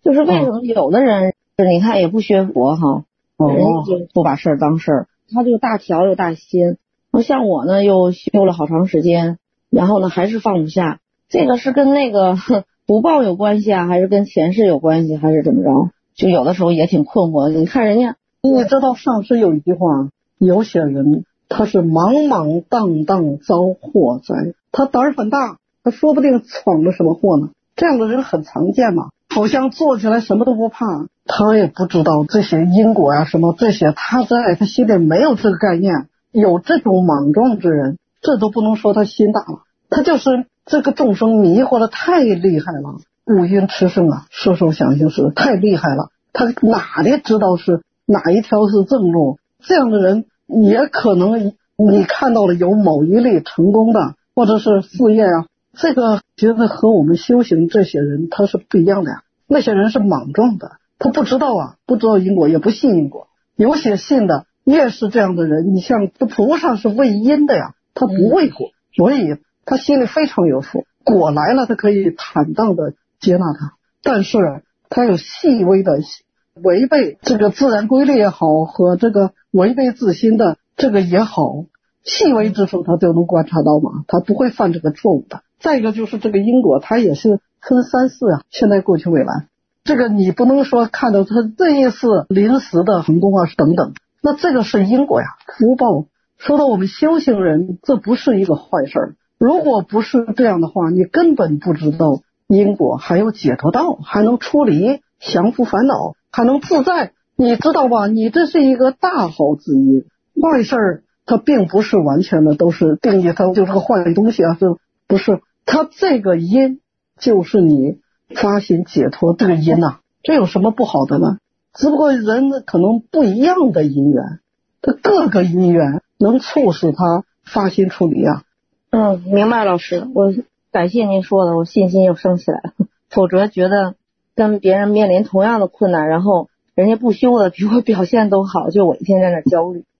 就是为什么有的人你看也不学佛哈，人家就不把事儿当事儿，他就大条又大心。像我呢又修了好长时间，然后呢还是放不下，这个是跟那个福报有关系啊，还是跟前世有关系，还是怎么着？就有的时候也挺困惑。你看人家， 你知道上师有一句话，有些人他是茫茫荡荡遭祸灾，他胆儿很大，他说不定闯了什么祸呢。这样的人很常见嘛，好像做起来什么都不怕，他也不知道这些因果啊什么这些，他心里没有这个概念。有这种莽撞之人，这都不能说他心大了，他就是这个众生迷惑的太厉害了。五阴炽盛啊，说想就是太厉害了，他哪里知道是哪一条是正路？这样的人也可能你看到了有某一类成功的，或者是事业啊，这个觉得和我们修行这些人他是不一样的呀。那些人是莽撞的，他不知道啊，不知道因果，也不信因果。有些信的越是这样的人，你像菩萨是为因的呀，他不为果，所以他心里非常有数，果来了他可以坦荡的接纳它。但是他有细微的违背这个自然规律也好，和这个违背自心的这个也好，细微之处他就能观察到嘛，他不会犯这个错误的。再一个就是这个因果，它也是分三世啊，现在过去未来，这个你不能说看到他这一次临时的成功啊等等，那这个是因果呀，福报。说到我们修行人，这不是一个坏事，如果不是这样的话，你根本不知道因果，还有解脱道，还能出离降伏烦恼，还能自在，你知道吧？你这是一个大好之因。坏事它并不是完全的都是定义它就是个坏东西啊，是不是？它这个因就是你发心解脱这个因呐，这有什么不好的呢？只不过人可能不一样的因缘，它各个因缘能促使他发心出离啊。 明白老师，我感谢您说的，我信心又升起来了。否则觉得跟别人面临同样的困难，然后人家不修的比我表现都好，就我一天在那焦虑。